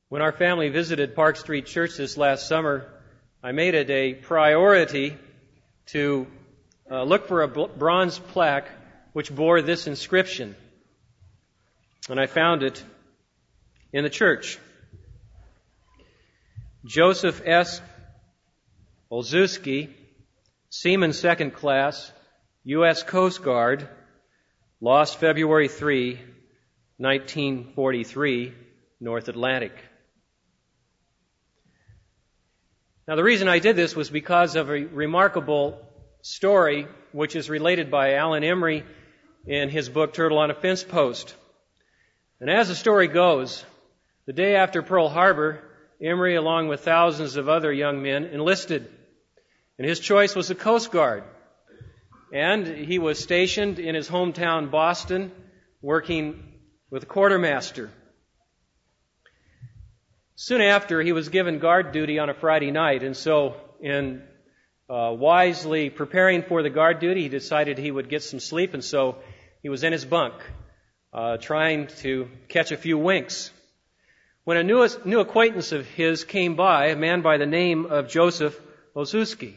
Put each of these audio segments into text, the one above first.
When our family visited Park Street Church this last summer, I made it a priority to look for a bronze plaque which bore this inscription. And I found it in the church. Joseph S. Olszewski, Seaman Second Class, U.S. Coast Guard, lost February 3, 1943, North Atlantic. Now, the reason I did this was because of a remarkable story which is related by Alan Emery in his book, Turtle on a Fence Post. And as the story goes, the day after Pearl Harbor, Emery, along with thousands of other young men, enlisted. And his choice was the Coast Guard. And he was stationed in his hometown, Boston, working with a quartermaster. Soon after, he was given guard duty on a Friday night, and so in wisely preparing for the guard duty, he decided he would get some sleep, and so he was in his bunk, trying to catch a few winks. When a new acquaintance of his came by, a man by the name of Joseph Olszewski.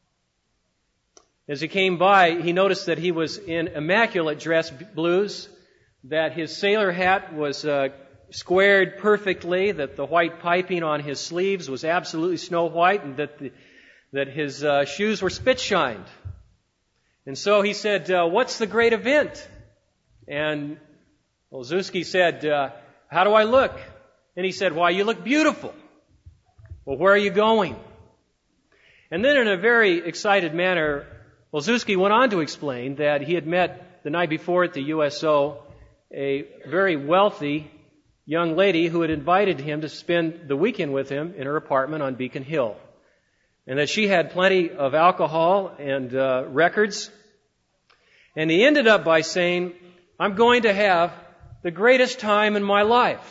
As he came by, he noticed that he was in immaculate dress blues, that his sailor hat was squared perfectly, that the white piping on his sleeves was absolutely snow white, and that his shoes were spit-shined. And so he said, "What's the great event?" And Olszewski said, "How do I look?" And he said, "Why, you look beautiful." "Well, where are you going?" And then in a very excited manner, Olszewski went on to explain that he had met the night before at the USO a very wealthy young lady who had invited him to spend the weekend with him in her apartment on Beacon Hill, and that she had plenty of alcohol and records. And he ended up by saying, "I'm going to have the greatest time in my life."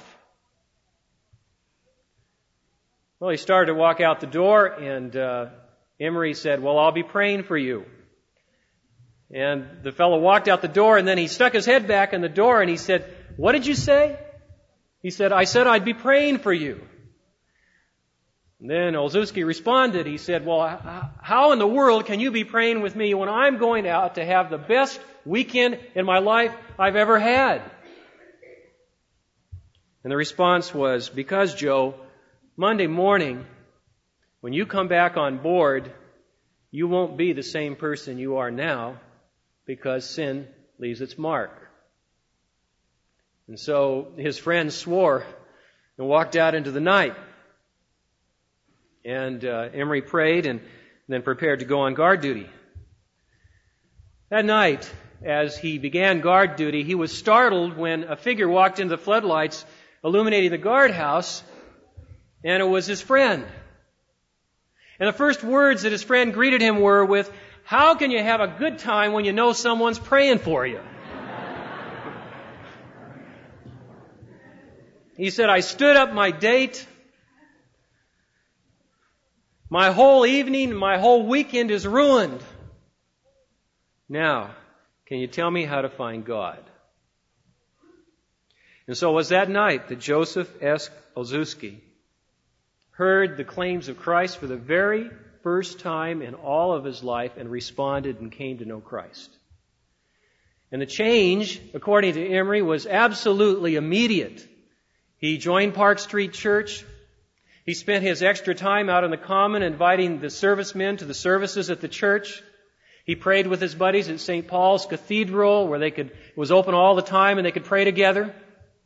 Well, he started to walk out the door, and Emery said, "Well, I'll be praying for you." And the fellow walked out the door, and then he stuck his head back in the door, and he said, "What did you say?" He said, "I said I'd be praying for you." And then Olszewski responded. He said, "Well, how in the world can you be praying with me when I'm going out to have the best weekend in my life I've ever had?" And the response was, "Because, Joe, Monday morning, when you come back on board, you won't be the same person you are now, because sin leaves its mark." And so his friend swore and walked out into the night. And Emery prayed and then prepared to go on guard duty. That night, as he began guard duty, he was startled when a figure walked into the floodlights illuminating the guardhouse, and it was his friend. And the first words that his friend greeted him were with, "How can you have a good time when you know someone's praying for you?" He said, "I stood up my date. My whole evening, my whole weekend is ruined. Now, can you tell me how to find God?" And so it was that night that Joseph S. Olszewski heard the claims of Christ for the very first time in all of his life and responded and came to know Christ. And the change, according to Emery, was absolutely immediate. He joined Park Street Church. He spent his extra time out on the common inviting the servicemen to the services at the church. He prayed with his buddies at St. Paul's Cathedral, where it was open all the time and they could pray together.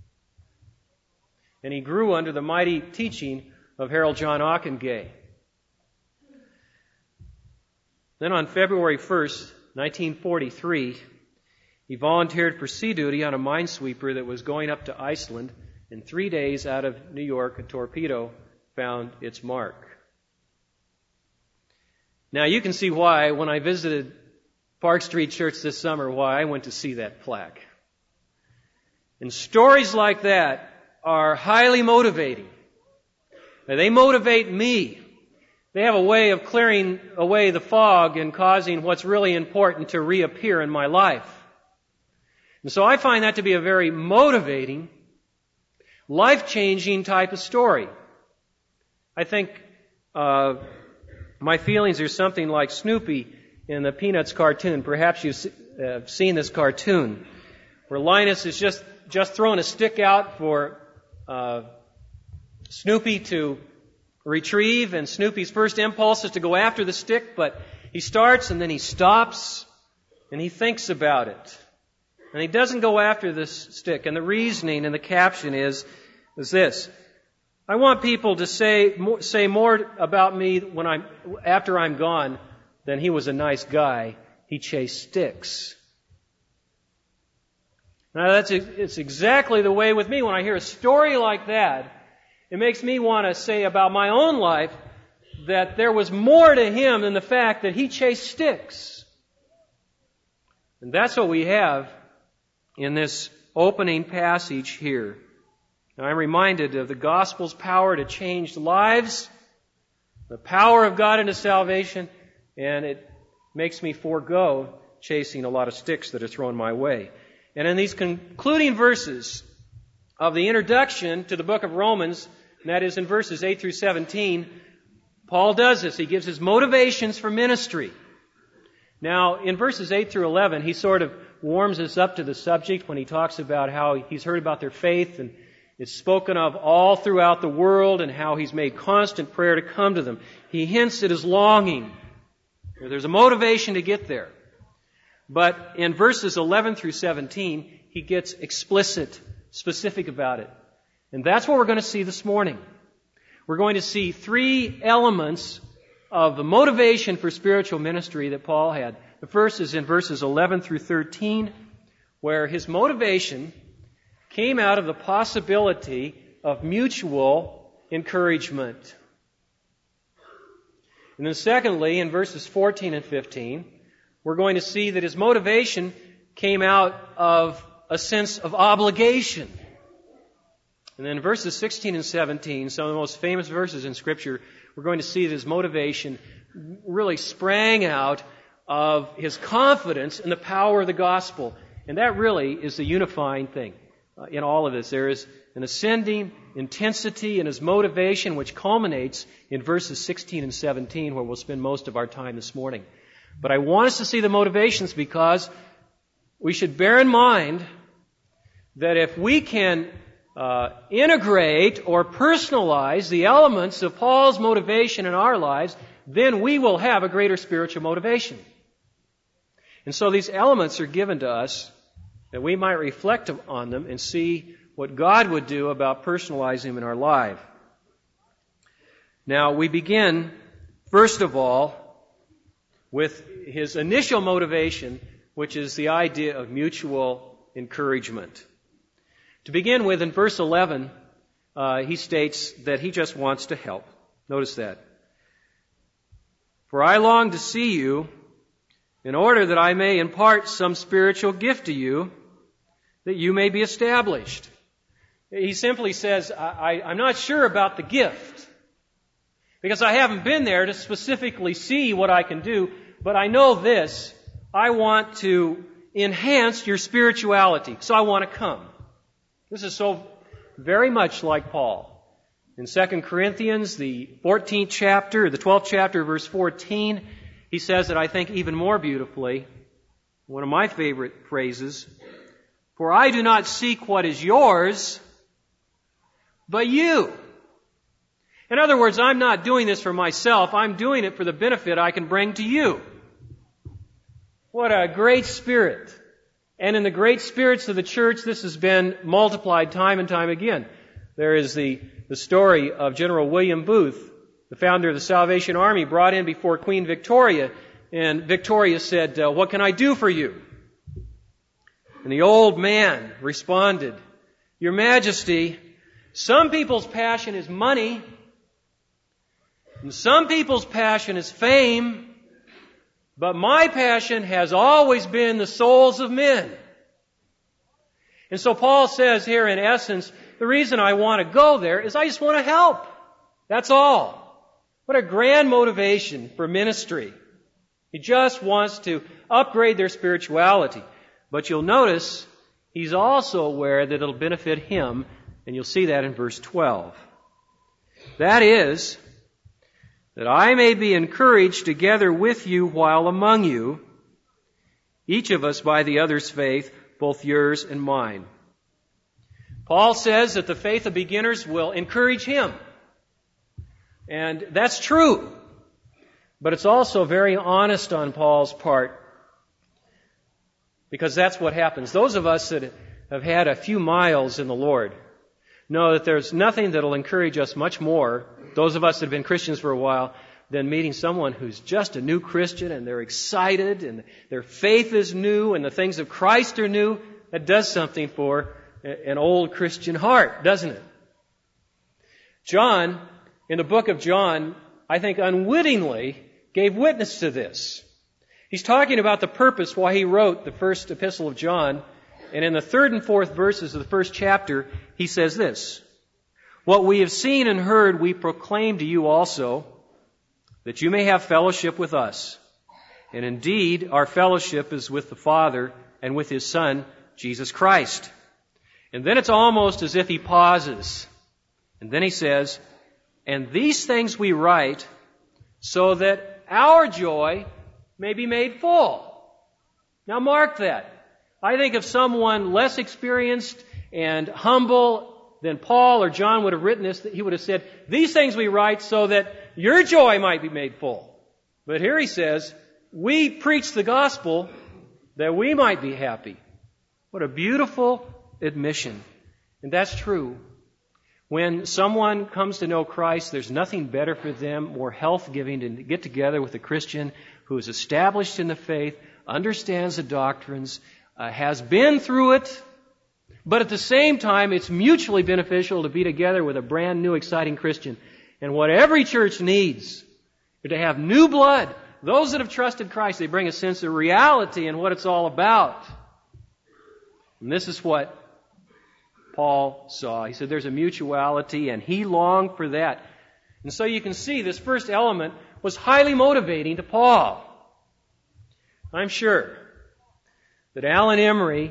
And he grew under the mighty teaching of Harold John Ockenga. Then on February 1st, 1943, he volunteered for sea duty on a minesweeper that was going up to Iceland. And 3 days out of New York, a torpedo found its mark. Now you can see why, when I visited Park Street Church this summer, why I went to see that plaque. And stories like that are highly motivating. Now, they motivate me. They have a way of clearing away the fog and causing what's really important to reappear in my life. And so I find that to be a very motivating, life-changing type of story. I think my feelings are something like Snoopy in the Peanuts cartoon. Perhaps you've seen this cartoon, where Linus is just throwing a stick out for Snoopy to retrieve, and Snoopy's first impulse is to go after the stick, but he starts and then he stops and he thinks about it. And he doesn't go after this stick. And the reasoning in the caption is this: I want people to say more about me after I'm gone than he was a nice guy. He chased sticks. Now it's exactly the way with me. When I hear a story like that, it makes me want to say about my own life that there was more to him than the fact that he chased sticks. And that's what we have in this opening passage here. Now, I'm reminded of the gospel's power to change lives, the power of God into salvation, and it makes me forego chasing a lot of sticks that are thrown my way. And in these concluding verses of the introduction to the book of Romans, and that is in verses 8 through 17, Paul does this. He gives his motivations for ministry. Now, in verses 8 through 11, he sort of warms us up to the subject when he talks about how he's heard about their faith and it's spoken of all throughout the world and how he's made constant prayer to come to them. He hints at his longing. There's a motivation to get there. But in verses 11 through 17, he gets explicit, specific about it. And that's what we're going to see this morning. We're going to see three elements of the motivation for spiritual ministry that Paul had. The first is in verses 11 through 13, where his motivation came out of the possibility of mutual encouragement. And then secondly, in verses 14 and 15, we're going to see that his motivation came out of a sense of obligation. And then in verses 16 and 17, some of the most famous verses in Scripture, we're going to see that his motivation really sprang out of his confidence in the power of the gospel. And that really is the unifying thing in all of this. There is an ascending intensity in his motivation which culminates in verses 16 and 17, where we'll spend most of our time this morning. But I want us to see the motivations because we should bear in mind that if we can integrate or personalize the elements of Paul's motivation in our lives, then we will have a greater spiritual motivation. And so these elements are given to us that we might reflect on them and see what God would do about personalizing them in our life. Now, we begin, first of all, with his initial motivation, which is the idea of mutual encouragement. To begin with, in verse 11, he states that he just wants to help. Notice that. For I long to see you in order that I may impart some spiritual gift to you, that you may be established. He simply says, I'm not sure about the gift, because I haven't been there to specifically see what I can do, but I know this, I want to enhance your spirituality, so I want to come. This is so very much like Paul. In 2 Corinthians, the 14th chapter, the 12th chapter, verse 14, he says it, I think, even more beautifully. One of my favorite phrases, for I do not seek what is yours, but you. In other words, I'm not doing this for myself. I'm doing it for the benefit I can bring to you. What a great spirit. And in the great spirits of the church, this has been multiplied time and time again. There is the story of General William Booth, the founder of the Salvation Army, brought in before Queen Victoria, and Victoria said, what can I do for you? And the old man responded, Your Majesty, some people's passion is money, and some people's passion is fame, but my passion has always been the souls of men. And so Paul says here, in essence, the reason I want to go there is I just want to help. That's all. What a grand motivation for ministry. He just wants to upgrade their spirituality. But you'll notice he's also aware that it'll benefit him And you'll see that in verse 12. That is, that I may be encouraged together with you while among you, each of us by the other's faith, both yours and mine. Paul says that the faith of beginners will encourage him. And that's true. But it's also very honest on Paul's part, because that's what happens. Those of us that have had a few miles in the Lord know that there's nothing that will encourage us much more, those of us that have been Christians for a while, than meeting someone who's just a new Christian and they're excited and their faith is new and the things of Christ are new. That does something for an old Christian heart, doesn't it? John, in the book of John, I think unwittingly gave witness to this. He's talking about the purpose why he wrote the first epistle of John. And in the 3rd and 4th verses of the first chapter, he says this: What we have seen and heard we proclaim to you also, that you may have fellowship with us. And indeed, our fellowship is with the Father and with His Son, Jesus Christ. And then it's almost as if he pauses. And then he says, And these things we write so that our joy may be made full. Now mark that. I think if someone less experienced and humble than Paul or John would have written this, he would have said, These things we write so that your joy might be made full. But here he says, we preach the gospel that we might be happy. What a beautiful admission. And that's true. When someone comes to know Christ, there's nothing better for them, more health-giving, to get together with a Christian who is established in the faith, understands the doctrines, has been through it, but at the same time, it's mutually beneficial to be together with a brand new, exciting Christian. And what every church needs is to have new blood. Those that have trusted Christ, they bring a sense of reality and what it's all about. And this is what Paul saw. He said there's a mutuality, and he longed for that. And so you can see this first element was highly motivating to Paul. I'm sure that Alan Emery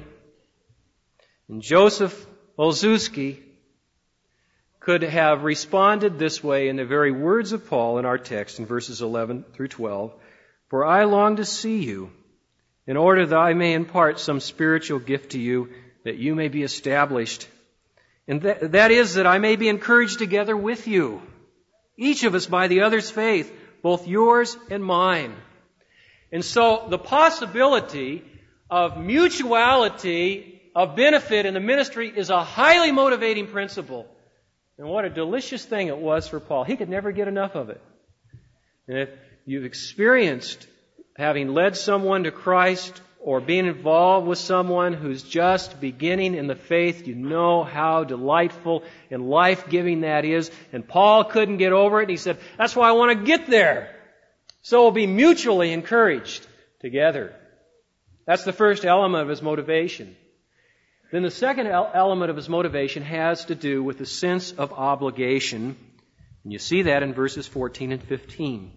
and Joseph Olszewski could have responded this way in the very words of Paul in our text in verses 11 through 12. For I long to see you, in order that I may impart some spiritual gift to you, that you may be established. And that is that I may be encouraged together with you, each of us by the other's faith, both yours and mine. And so the possibility of mutuality of benefit in the ministry is a highly motivating principle. And what a delicious thing it was for Paul. He could never get enough of it. And if you've experienced having led someone to Christ or being involved with someone who's just beginning in the faith, you know how delightful and life-giving that is. And Paul couldn't get over it. And he said, that's why I want to get there. So we'll be mutually encouraged together. That's the first element of his motivation. Then the second element of his motivation has to do with the sense of obligation. And you see that in verses 14 and 15.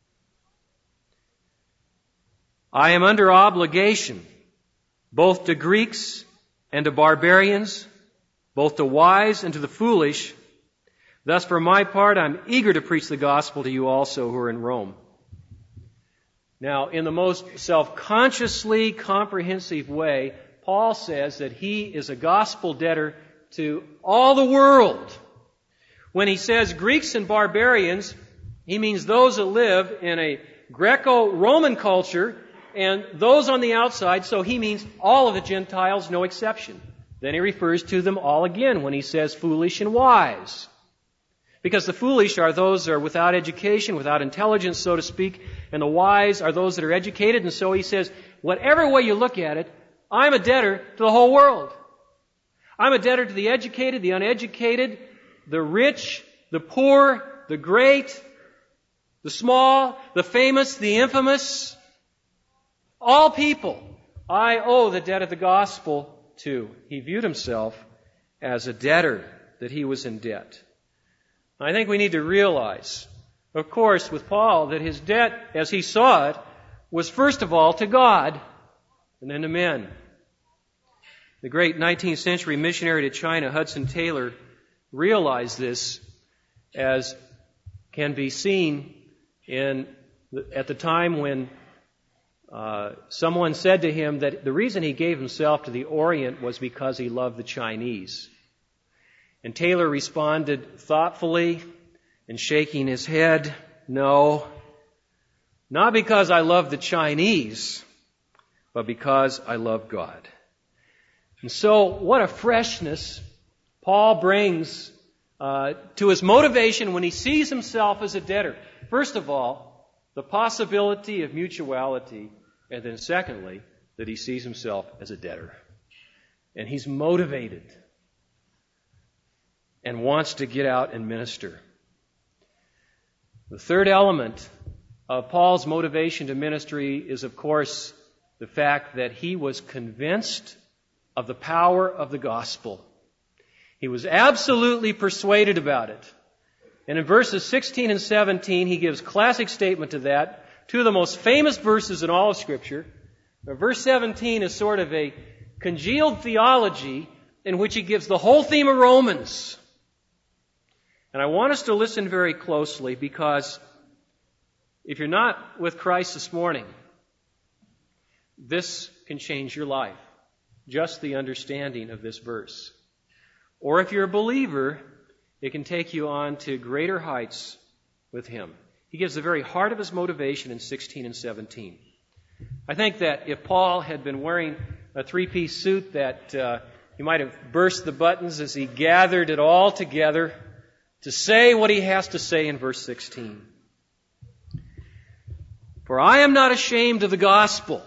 I am under obligation, both to Greeks and to barbarians, both to wise and to the foolish. Thus, for my part, I'm eager to preach the gospel to you also who are in Rome. Now, in the most self-consciously comprehensive way, Paul says that he is a gospel debtor to all the world. When he says Greeks and barbarians, he means those that live in a Greco-Roman culture and those on the outside, so he means all of the Gentiles, no exception. Then he refers to them all again when he says foolish and wise. Because the foolish are those that are without education, without intelligence, so to speak, and the wise are those that are educated. And so he says, whatever way you look at it, I'm a debtor to the whole world. I'm a debtor to the educated, the uneducated, the rich, the poor, the great, the small, the famous, the infamous. All people I owe the debt of the gospel to. He viewed himself as a debtor, that he was in debt. I think we need to realize, of course, with Paul, that his debt, as he saw it, was first of all to God and then to men. The great 19th century missionary to China, Hudson Taylor, realized this, as can be seen at the time when someone said to him that the reason he gave himself to the Orient was because he loved the Chinese. And Taylor responded thoughtfully and shaking his head, "No, not because I love the Chinese, but because I love God." And so, what a freshness Paul brings to his motivation when he sees himself as a debtor. First of all, the possibility of mutuality, and then secondly, that he sees himself as a debtor. And he's motivated and wants to get out and minister. The third element of Paul's motivation to ministry is, of course, the fact that he was convinced of the power of the gospel. He was absolutely persuaded about it. And in verses 16 and 17, he gives classic statement to that, two of the most famous verses in all of Scripture. Verse 17 is sort of a congealed theology in which he gives the whole theme of Romans. And I want us to listen very closely, because if you're not with Christ this morning, this can change your life. Just the understanding of this verse. Or if you're a believer, it can take you on to greater heights with Him. He gives the very heart of his motivation in 16 and 17. I think that if Paul had been wearing a three-piece suit, that he might have burst the buttons as he gathered it all together to say what he has to say in verse 16. "For I am not ashamed of the gospel,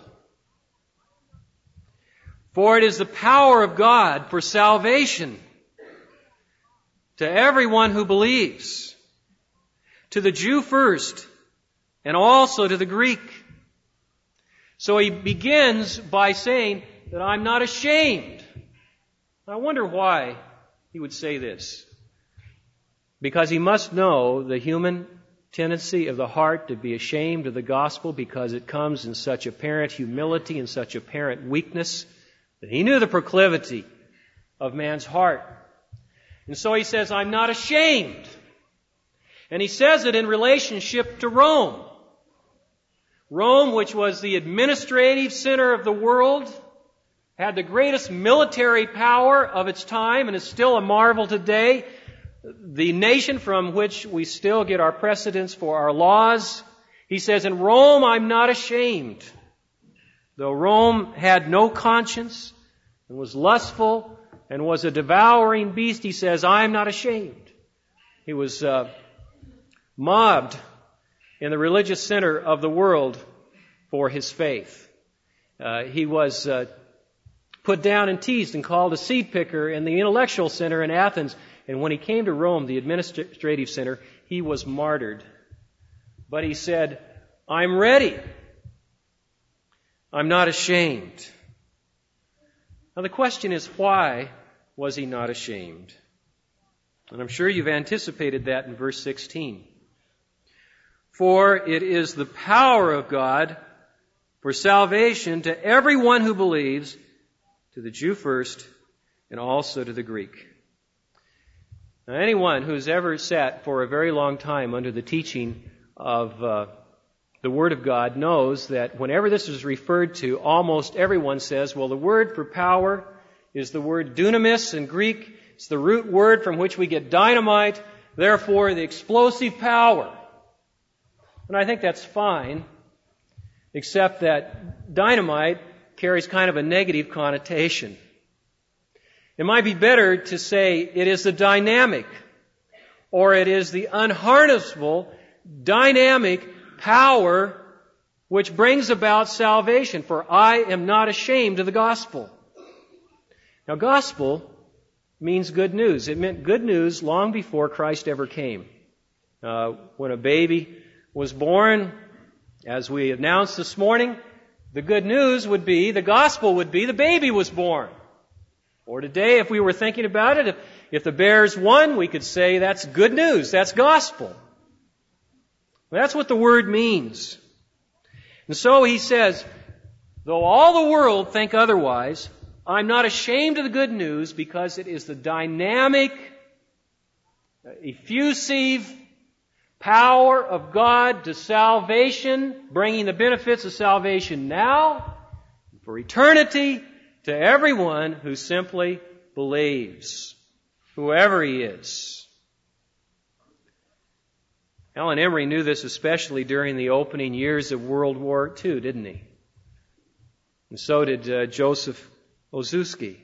for it is the power of God for salvation to everyone who believes, to the Jew first, and also to the Greek." So he begins by saying that I'm not ashamed. I wonder why he would say this. Because he must know the human tendency of the heart to be ashamed of the gospel, because it comes in such apparent humility and such apparent weakness, that he knew the proclivity of man's heart. And so he says, I'm not ashamed. And he says it in relationship to Rome. Rome, which was the administrative center of the world, had the greatest military power of its time and is still a marvel today. The nation from which we still get our precedents for our laws. He says, in Rome, I'm not ashamed. Though Rome had no conscience and was lustful and was a devouring beast, he says, I'm not ashamed. He was mobbed in the religious center of the world for his faith. He was put down and teased and called a seed picker in the intellectual center in Athens. And when he came to Rome, the administrative center, he was martyred. But he said, I'm ready. I'm not ashamed. Now the question is, why was he not ashamed? And I'm sure you've anticipated that in verse 16. For it is the power of God for salvation to everyone who believes, to the Jew first, and also to the Greek. Now, anyone who's ever sat for a very long time under the teaching of the Word of God knows that whenever this is referred to, almost everyone says, well, the word for power is the word dunamis in Greek. It's the root word from which we get dynamite, therefore the explosive power. And I think that's fine, except that dynamite carries kind of a negative connotation. It might be better to say it is the dynamic, or it is the unharnessable, dynamic power which brings about salvation. For I am not ashamed of the gospel. Now, gospel means good news. It meant good news long before Christ ever came. When a baby was born, as we announced this morning, the good news would be, the gospel would be, the baby was born. Or today, if we were thinking about it, if the Bears won, we could say that's good news, that's gospel. That's what the word means. And so he says, though all the world think otherwise, I'm not ashamed of the good news because it is the dynamic, effusive power of God to salvation, bringing the benefits of salvation now, for eternity, to everyone who simply believes, whoever he is. Alan Emery knew this especially during the opening years of World War II, didn't he? And so did Joseph Ozuski.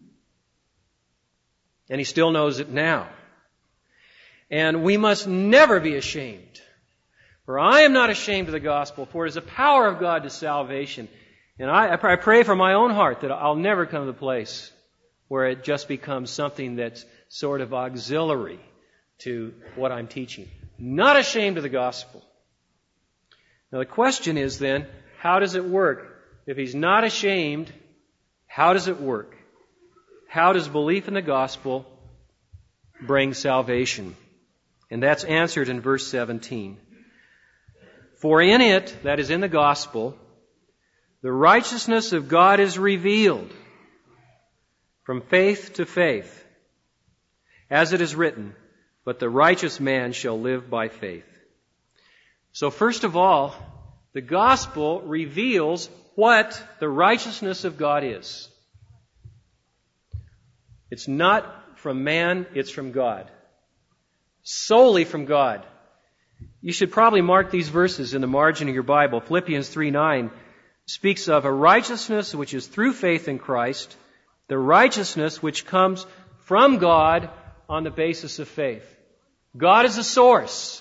And he still knows it now. And we must never be ashamed. For I am not ashamed of the gospel, for it is the power of God to salvation. And I pray for my own heart that I'll never come to the place where it just becomes something that's sort of auxiliary to what I'm teaching. Not ashamed of the gospel. Now the question is then, how does it work? If he's not ashamed, how does it work? How does belief in the gospel bring salvation? And that's answered in verse 17. For in it, that is in the gospel, the righteousness of God is revealed from faith to faith. As it is written, but the righteous man shall live by faith. So first of all, the gospel reveals what the righteousness of God is. It's not from man, it's from God. Solely from God. You should probably mark these verses in the margin of your Bible. Philippians 3:9 speaks of a righteousness which is through faith in Christ, the righteousness which comes from God on the basis of faith. God is the source.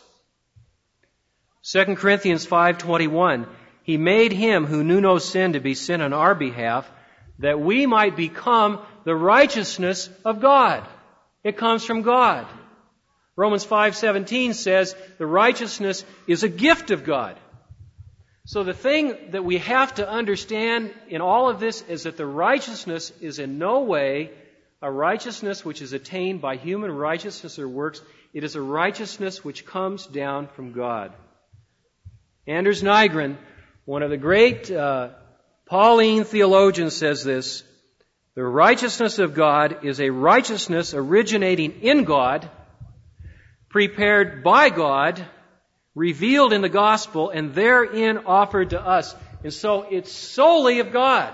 2 Corinthians 5:21, He made Him who knew no sin to be sin on our behalf, that we might become the righteousness of God. It comes from God. Romans 5:17 says the righteousness is a gift of God. So the thing that we have to understand in all of this is that the righteousness is in no way a righteousness which is attained by human righteousness or works. It is a righteousness which comes down from God. Anders Nygren, one of the great Pauline theologians, says this: the righteousness of God is a righteousness originating in God, prepared by God, revealed in the gospel, and therein offered to us. And so it's solely of God.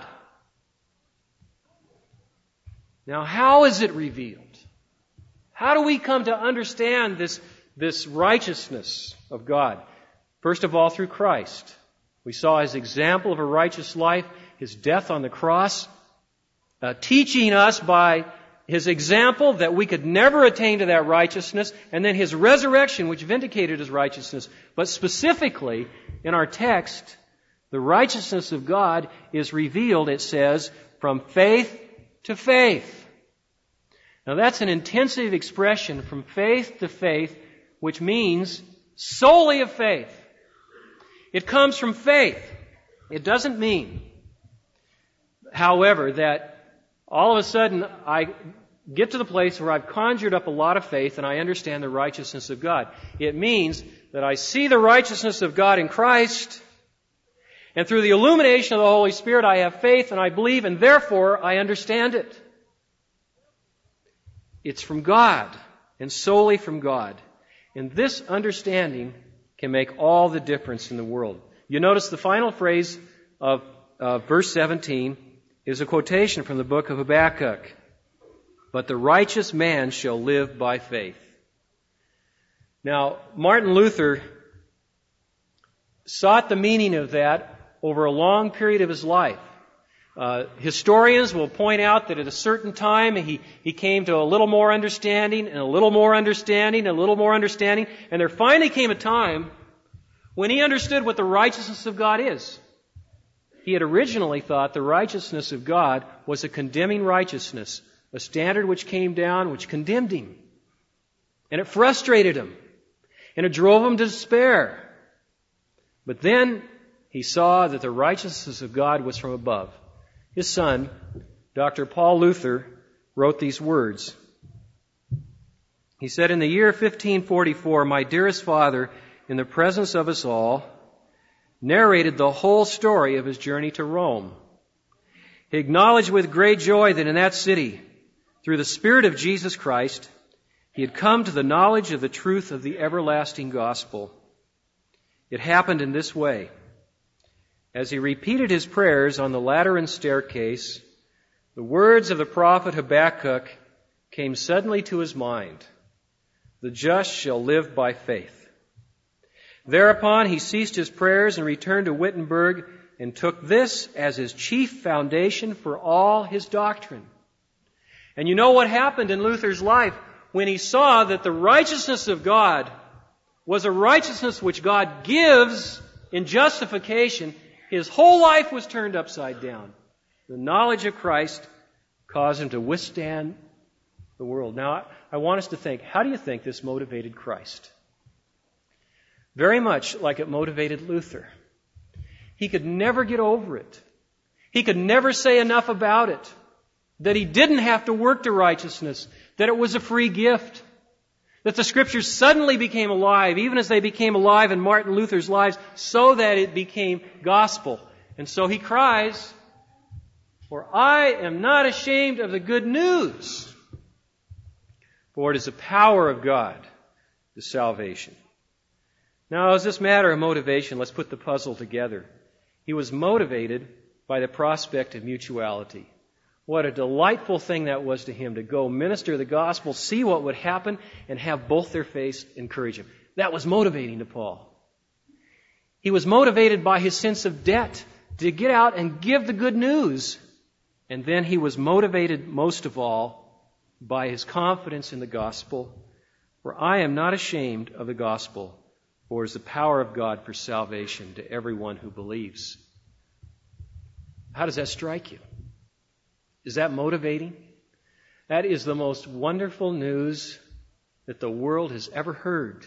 Now, how is it revealed? How do we come to understand this righteousness of God? First of all, through Christ. We saw His example of a righteous life, His death on the cross, teaching us by His example that we could never attain to that righteousness, and then His resurrection, which vindicated His righteousness. But specifically, in our text, the righteousness of God is revealed, it says, from faith to faith. Now that's an intensive expression, from faith to faith, which means solely of faith. It comes from faith. It doesn't mean, however, that all of a sudden I get to the place where I've conjured up a lot of faith and I understand the righteousness of God. It means that I see the righteousness of God in Christ, and through the illumination of the Holy Spirit I have faith and I believe, and therefore I understand it. It's from God, and solely from God. And this understanding can make all the difference in the world. You notice the final phrase of verse 17 is a quotation from the book of Habakkuk. But the righteous man shall live by faith. Now, Martin Luther sought the meaning of that over a long period of his life. Historians will point out that at a certain time he came to a little more understanding and a little more understanding and a little more understanding, and there finally came a time when he understood what the righteousness of God is. He had originally thought the righteousness of God was a condemning righteousness, a standard which came down, which condemned him. And it frustrated him. And it drove him to despair. But then he saw that the righteousness of God was from above. His son, Dr. Paul Luther, wrote these words. He said, in the year 1544, my dearest father, in the presence of us all, narrated the whole story of his journey to Rome. He acknowledged with great joy that in that city, through the Spirit of Jesus Christ, he had come to the knowledge of the truth of the everlasting gospel. It happened in this way. As he repeated his prayers on the ladder and staircase, the words of the prophet Habakkuk came suddenly to his mind. The just shall live by faith. Thereupon he ceased his prayers and returned to Wittenberg and took this as his chief foundation for all his doctrine. And you know what happened in Luther's life when he saw that the righteousness of God was a righteousness which God gives in justification. His whole life was turned upside down. The knowledge of Christ caused him to withstand the world. Now, I want us to think, how do you think this motivated Christ? Very much like it motivated Luther. He could never get over it. He could never say enough about it. That he didn't have to work to righteousness. That it was a free gift. That the Scriptures suddenly became alive, even as they became alive in Martin Luther's lives, so that it became gospel. And so he cries, "For I am not ashamed of the good news, for it is the power of God to salvation." Now, as this matter of motivation, let's put the puzzle together. He was motivated by the prospect of mutuality. What a delightful thing that was to him to go minister the gospel, see what would happen, and have both their faith encourage him. That was motivating to Paul. He was motivated by his sense of debt to get out and give the good news. And then he was motivated most of all by his confidence in the gospel. For I am not ashamed of the gospel, for it is the power of God for salvation to everyone who believes. How does that strike you? Is that motivating? That is the most wonderful news that the world has ever heard.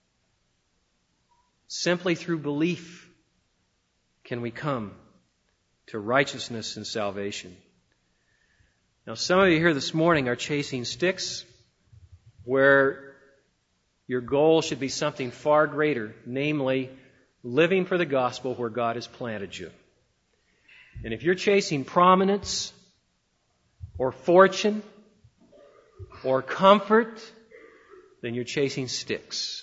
Simply through belief can we come to righteousness and salvation. Now, some of you here this morning are chasing sticks where your goal should be something far greater, namely living for the gospel where God has planted you. And if you're chasing prominence, or fortune, or comfort, then you're chasing sticks.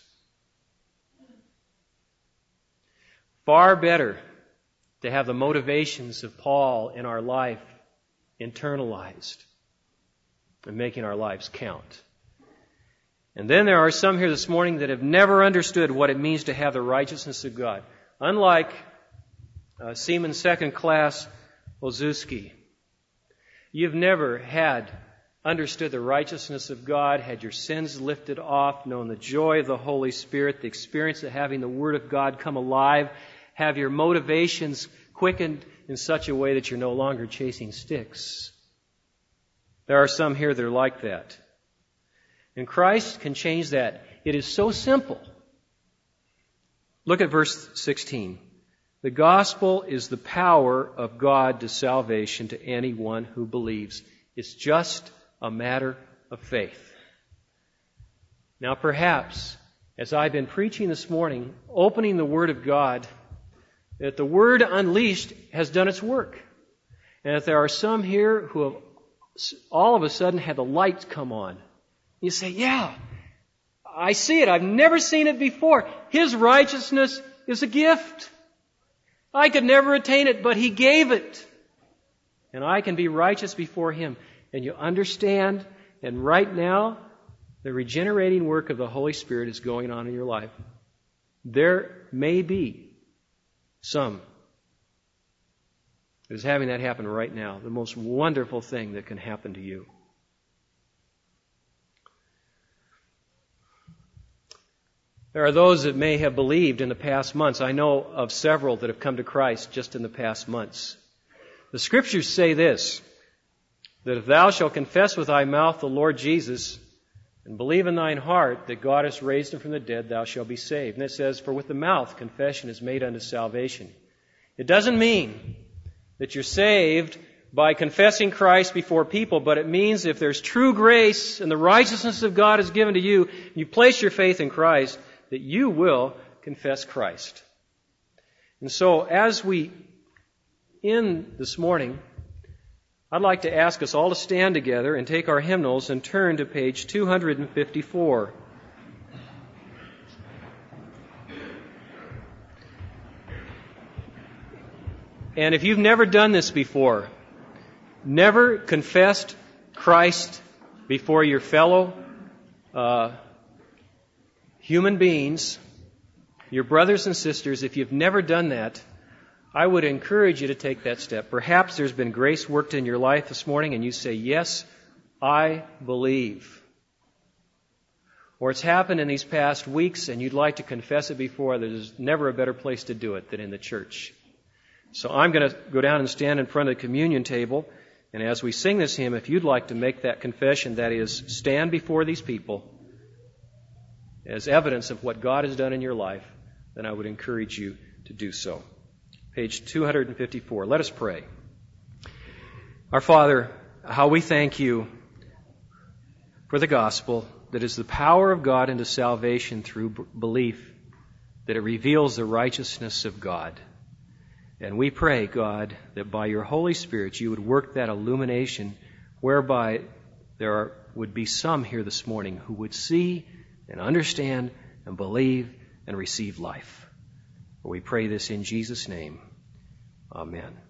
Far better to have the motivations of Paul in our life internalized and making our lives count. And then there are some here this morning that have never understood what it means to have the righteousness of God. Unlike Seaman Second Class Olszewski, you've never understood the righteousness of God, had your sins lifted off, known the joy of the Holy Spirit, the experience of having the Word of God come alive, have your motivations quickened in such a way that you're no longer chasing sticks. There are some here that are like that. And Christ can change that. It is so simple. Look at verse 16. The gospel is the power of God to salvation to anyone who believes. It's just a matter of faith. Now perhaps, as I've been preaching this morning, opening the Word of God, that the Word unleashed has done its work. And that there are some here who have all of a sudden had the lights come on. You say, yeah, I see it. I've never seen it before. His righteousness is a gift. I could never attain it, but He gave it. And I can be righteous before Him. And you understand, and right now, the regenerating work of the Holy Spirit is going on in your life. There may be some that is having that happen right now. The most wonderful thing that can happen to you. There are those that may have believed in the past months. I know of several that have come to Christ just in the past months. The Scriptures say this, that if thou shalt confess with thy mouth the Lord Jesus and believe in thine heart that God has raised Him from the dead, thou shalt be saved. And it says, for with the mouth confession is made unto salvation. It doesn't mean that you're saved by confessing Christ before people, but it means if there's true grace and the righteousness of God is given to you, you place your faith in Christ, that you will confess Christ. And so as we end this morning, I'd like to ask us all to stand together and take our hymnals and turn to page 254. And if you've never done this before, never confessed Christ before your fellow human beings, your brothers and sisters, if you've never done that, I would encourage you to take that step. Perhaps there's been grace worked in your life this morning and you say, yes, I believe. Or it's happened in these past weeks and you'd like to confess it before. There's never a better place to do it than in the church. So I'm going to go down and stand in front of the communion table. And as we sing this hymn, if you'd like to make that confession, that is, stand before these people as evidence of what God has done in your life, then I would encourage you to do so. Page 254. Let us pray. Our Father, how we thank you for the gospel that is the power of God into salvation through belief, that it reveals the righteousness of God. And we pray, God, that by your Holy Spirit you would work that illumination whereby there would be some here this morning who would see and understand and believe and receive life. We pray this in Jesus' name. Amen.